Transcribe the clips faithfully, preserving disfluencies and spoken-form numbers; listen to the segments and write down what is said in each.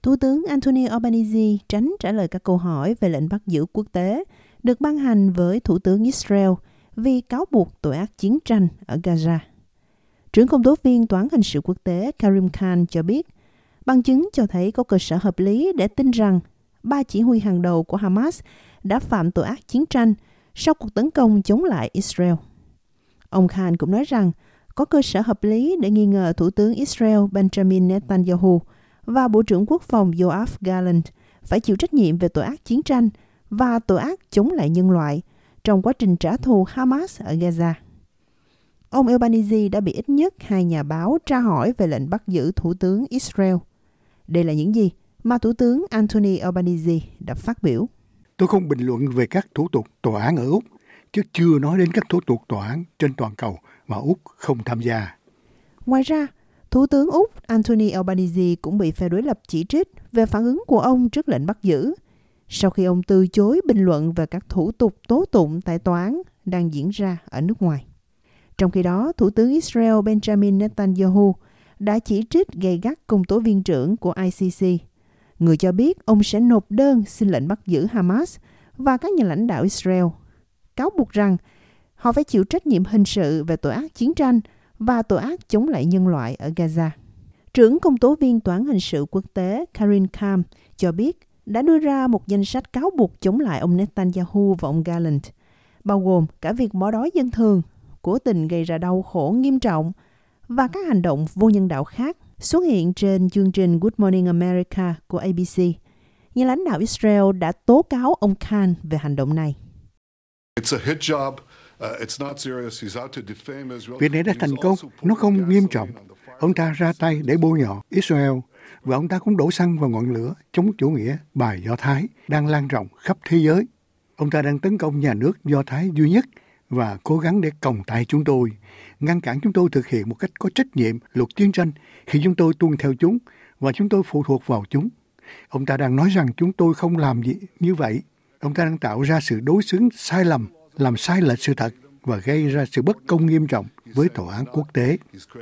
Thủ tướng Anthony Albanese tránh trả lời các câu hỏi về lệnh bắt giữ quốc tế được ban hành với Thủ tướng Israel vì cáo buộc tội ác chiến tranh ở Gaza. Trưởng công tố viên Tòa án Hình sự Quốc tế Karim Khan cho biết, bằng chứng cho thấy có cơ sở hợp lý để tin rằng ba chỉ huy hàng đầu của Hamas đã phạm tội ác chiến tranh sau cuộc tấn công chống lại Israel. Ông Khan cũng nói rằng có cơ sở hợp lý để nghi ngờ Thủ tướng Israel Benjamin Netanyahu và Bộ trưởng Quốc phòng Yoav Gallant phải chịu trách nhiệm về tội ác chiến tranh và tội ác chống lại nhân loại trong quá trình trả thù Hamas ở Gaza. Ông Albanese đã bị ít nhất hai nhà báo tra hỏi về lệnh bắt giữ Thủ tướng Israel. Đây là những gì mà Thủ tướng Anthony Albanese đã phát biểu. Tôi không bình luận về các thủ tục tòa án ở Úc, chứ chưa nói đến các thủ tục tòa án trên toàn cầu mà Úc không tham gia. Ngoài ra, Thủ tướng Úc Anthony Albanese cũng bị phe đối lập chỉ trích về phản ứng của ông trước lệnh bắt giữ, sau khi ông từ chối bình luận về các thủ tục tố tụng tại tòa án đang diễn ra ở nước ngoài. Trong khi đó, Thủ tướng Israel Benjamin Netanyahu đã chỉ trích gay gắt công tố viên trưởng của I C C, người cho biết ông sẽ nộp đơn xin lệnh bắt giữ Hamas và các nhà lãnh đạo Israel, cáo buộc rằng họ phải chịu trách nhiệm hình sự về tội ác chiến tranh và tội ác chống lại nhân loại ở Gaza. Trưởng công tố viên Tòa án Hình sự Quốc tế Karim Khan cho biết đã đưa ra một danh sách cáo buộc chống lại ông Netanyahu và ông Gallant, bao gồm cả việc bỏ đói dân thường, cố tình gây ra đau khổ nghiêm trọng và các hành động vô nhân đạo khác xuất hiện trên chương trình Good Morning America của A B C. Nhà lãnh đạo Israel đã tố cáo ông Khan về hành động này. Việc này đã thành công, nó không nghiêm trọng. Ông ta ra tay để bôi nhọ Israel và ông ta cũng đổ xăng vào ngọn lửa chống chủ nghĩa bài Do Thái đang lan rộng khắp thế giới. Ông ta đang tấn công nhà nước Do Thái duy nhất và cố gắng để còng tay chúng tôi, ngăn cản chúng tôi thực hiện một cách có trách nhiệm luật chiến tranh khi chúng tôi tuân theo chúng và chúng tôi phụ thuộc vào chúng. Ông ta đang nói rằng chúng tôi không làm gì như vậy. Ông ta đang tạo ra sự đối xứng sai lầm, làm sai lệch sự thật và gây ra sự bất công nghiêm trọng với tòa án quốc tế.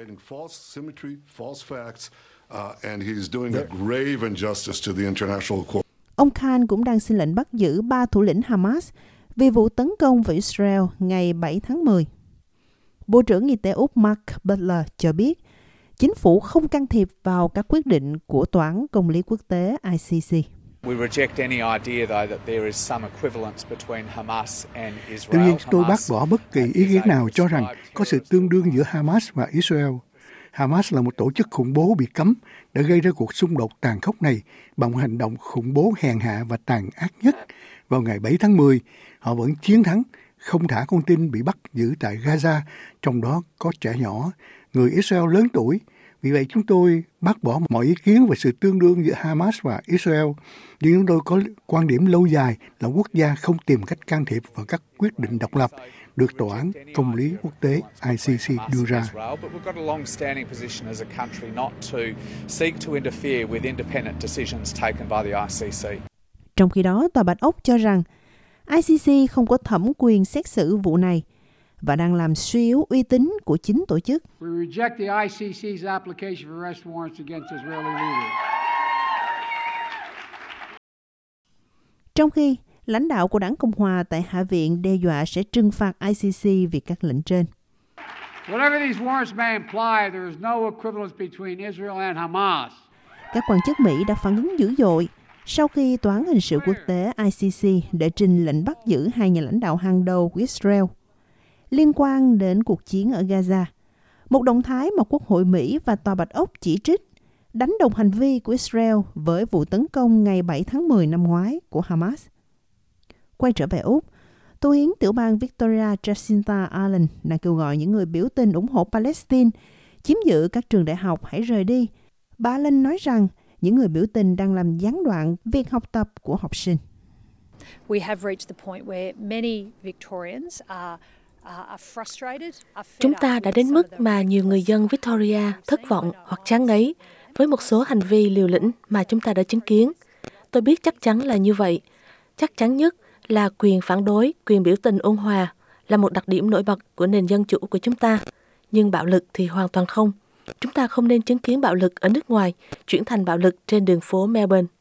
Ông Khan cũng đang xin lệnh bắt giữ ba thủ lĩnh Hamas vì vụ tấn công vào Israel ngày bảy tháng mười. Bộ trưởng Y tế Úc Mark Butler cho biết chính phủ không can thiệp vào các quyết định của Tòa án Công lý Quốc tế I C C. Tuy nhiên, tôi bác bỏ bất kỳ ý kiến nào cho rằng có sự tương đương giữa Hamas và Israel. Hamas là một tổ chức khủng bố bị cấm đã gây ra cuộc xung đột tàn khốc này bằng một hành động khủng bố hèn hạ và tàn ác nhất. Vào ngày bảy tháng mười, họ vẫn chiến thắng, không thả con tin bị bắt giữ tại Gaza, trong đó có trẻ nhỏ, người Israel lớn tuổi. Vì vậy chúng tôi bác bỏ mọi ý kiến về sự tương đương giữa Hamas và Israel, nhưng chúng tôi có quan điểm lâu dài là quốc gia không tìm cách can thiệp vào các quyết định độc lập được Tòa án Công lý Quốc tế I C C đưa ra. Trong khi đó, Tòa Bạch Ốc cho rằng I C C không có thẩm quyền xét xử vụ này và đang làm suy yếu uy tín của chính tổ chức. Trong khi lãnh đạo của đảng Cộng hòa tại Hạ viện đe dọa sẽ trừng phạt I C C vì các lệnh trên. Các quan chức Mỹ đã phản ứng dữ dội sau khi Tòa án Hình sự Quốc tế I C C đã trình lệnh bắt giữ hai nhà lãnh đạo hàng đầu của Israel liên quan đến cuộc chiến ở Gaza, một động thái mà Quốc hội Mỹ và Tòa Bạch Ốc chỉ trích, đánh đồng hành vi của Israel với vụ tấn công ngày bảy tháng mười năm ngoái của Hamas. Quay trở về Úc, Tố hiến tiểu bang Victoria Jacinta Allen đang kêu gọi những người biểu tình ủng hộ Palestine chiếm giữ các trường đại học hãy rời đi. Bà Allen nói rằng những người biểu tình đang làm gián đoạn việc học tập của học sinh. Chúng ta đã đến mức mà nhiều người dân Victoria thất vọng hoặc chán ngấy với một số hành vi liều lĩnh mà chúng ta đã chứng kiến. Tôi biết chắc chắn là như vậy. Chắc chắn nhất là quyền phản đối, quyền biểu tình ôn hòa là một đặc điểm nổi bật của nền dân chủ của chúng ta. Nhưng bạo lực thì hoàn toàn không. Chúng ta không nên chứng kiến bạo lực ở nước ngoài chuyển thành bạo lực trên đường phố Melbourne.